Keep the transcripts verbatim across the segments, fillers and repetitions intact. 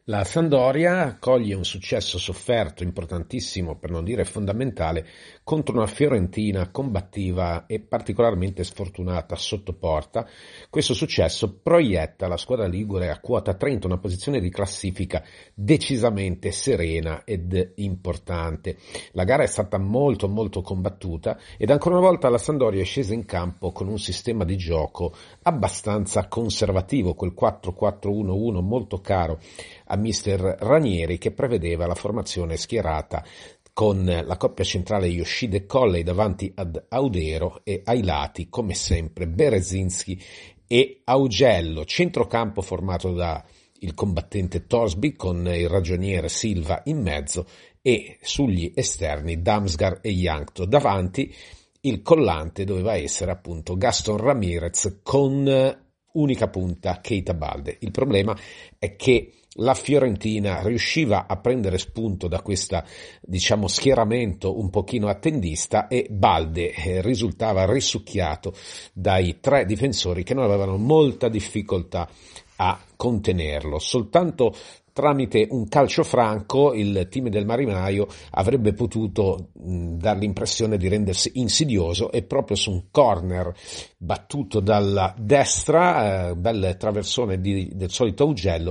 La Sampdoria coglie un successo sofferto, importantissimo, per non dire fondamentale, contro una Fiorentina combattiva e particolarmente sfortunata sotto porta. Questo successo proietta la squadra ligure a quota trenta, una posizione di classifica decisamente serena ed importante. La gara è stata molto molto combattuta ed ancora una volta la Sampdoria è scesa in campo con un sistema di gioco abbastanza conservativo, quel quattro quattro uno uno molto caro a mister Ranieri, che prevedeva la formazione schierata con la coppia centrale Yoshida e Colley davanti ad Audero e ai lati, come sempre, Berezinski e Augello. Centrocampo formato da il combattente Torsby con il ragioniere Silva in mezzo e sugli esterni Damsgaard e Jankto. Davanti il collante doveva essere appunto Gaston Ramirez con unica punta Keita Balde. Il problema è che la Fiorentina riusciva a prendere spunto da questa, diciamo, schieramento un pochino attendista e Balde eh, risultava risucchiato dai tre difensori che non avevano molta difficoltà a contenerlo. Soltanto tramite un calcio franco il team del marinaio avrebbe potuto mh, dar l'impressione di rendersi insidioso e proprio su un corner battuto dalla destra, eh, bel traversone di, del solito Augello,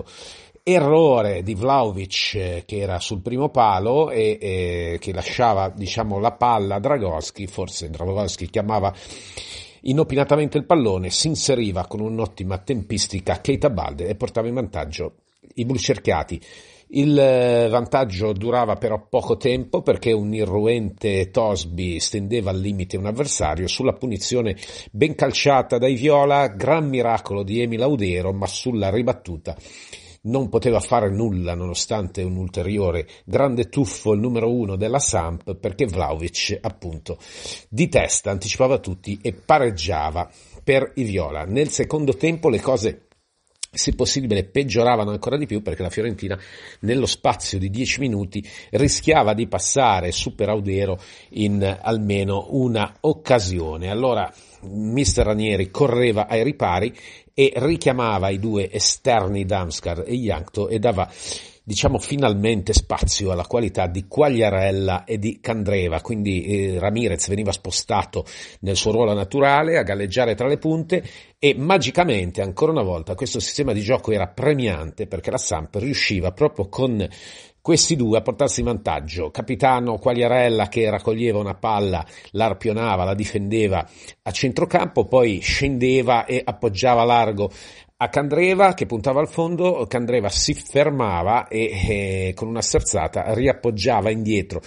errore di Vlahovic eh, che era sul primo palo e eh, che lasciava, diciamo, la palla a Dragowski. Forse Dragowski chiamava inopinatamente il pallone, si inseriva con un'ottima tempistica Keita Balde e portava in vantaggio i blucerchiati. Il vantaggio durava però poco tempo perché un irruente Torsby stendeva al limite un avversario. Sulla punizione ben calciata dai viola, gran miracolo di Emil Audero, ma sulla ribattuta non poteva fare nulla nonostante un ulteriore grande tuffo il numero uno della Samp, perché Vlahovic appunto di testa anticipava tutti e pareggiava per i viola. Nel secondo tempo le cose, se possibile, peggioravano ancora di più perché la Fiorentina nello spazio di dieci minuti rischiava di passare Super Audero in almeno una occasione. Allora mister Ranieri correva ai ripari e richiamava i due esterni Damsgaard e Jankto e dava, diciamo, finalmente spazio alla qualità di Quagliarella e di Candreva. Quindi eh, Ramirez veniva spostato nel suo ruolo naturale a galleggiare tra le punte e magicamente ancora una volta questo sistema di gioco era premiante perché la Samp riusciva proprio con questi due a portarsi in vantaggio. Capitano Quagliarella che raccoglieva una palla, la arpionava, la difendeva a centrocampo, poi scendeva e appoggiava largo a Candreva che puntava al fondo. Candreva si fermava e eh, con una sterzata riappoggiava indietro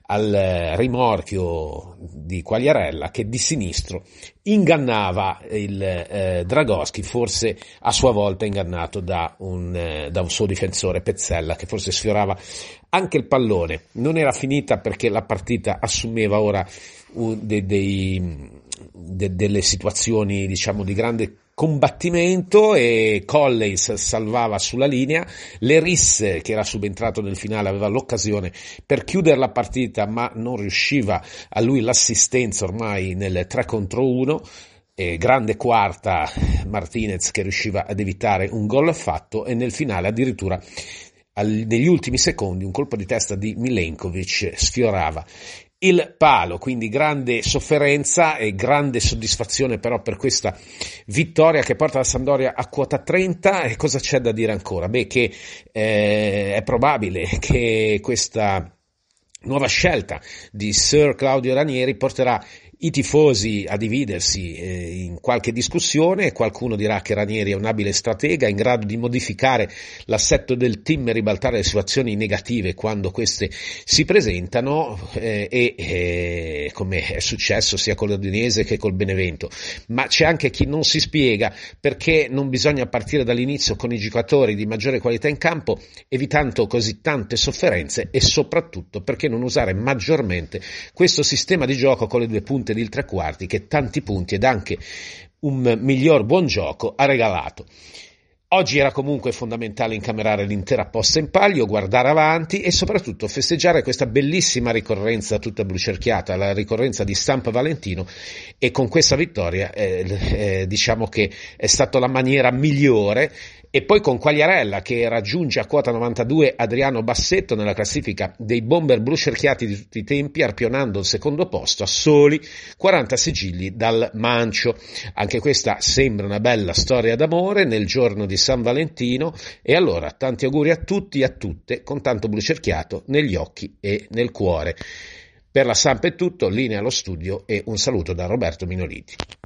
al rimorchio di Quagliarella che di sinistro ingannava il eh, Dragowski, forse a sua volta ingannato da un, eh, da un suo difensore Pezzella che forse sfiorava anche il pallone. Non era finita perché la partita assumeva ora uh, de, dei, de, delle situazioni, diciamo, di grande combattimento e Colley salvava sulla linea. Leris, che era subentrato nel finale, aveva l'occasione per chiudere la partita ma non riusciva a lui l'assistenza ormai nel tre contro uno. E grande quarta Martinez che riusciva ad evitare un gol fatto e nel finale addirittura al, negli ultimi secondi un colpo di testa di Milenkovic sfiorava il palo. Quindi grande sofferenza e grande soddisfazione però per questa vittoria che porta la Sampdoria a quota trenta. E cosa c'è da dire ancora? Beh, che eh, è probabile che questa nuova scelta di Sir Claudio Ranieri porterà i tifosi a dividersi eh, in qualche discussione. Qualcuno dirà che Ranieri è un abile stratega in grado di modificare l'assetto del team e ribaltare le situazioni negative quando queste si presentano eh, e eh, come è successo sia con l'Udinese che col Benevento. Ma c'è anche chi non si spiega perché non bisogna partire dall'inizio con i giocatori di maggiore qualità in campo, evitando così tante sofferenze, e soprattutto perché non usare maggiormente questo sistema di gioco con le due punte di tre quarti che tanti punti ed anche un miglior buon gioco ha regalato. Oggi era comunque fondamentale incamerare l'intera posta in palio, guardare avanti e soprattutto festeggiare questa bellissima ricorrenza tutta blucerchiata, la ricorrenza di Samp Valentino, e con questa vittoria eh, eh, diciamo che è stata la maniera migliore E poi con Quagliarella che raggiunge a quota novantadue Adriano Bassetto nella classifica dei bomber blu cerchiati di tutti i tempi, arpionando il secondo posto a soli quaranta sigilli dal Mancio. Anche questa sembra una bella storia d'amore nel giorno di San Valentino, e allora tanti auguri a tutti e a tutte con tanto blu cerchiato negli occhi e nel cuore. Per la Samp è tutto, linea allo studio e un saluto da Roberto Minoliti.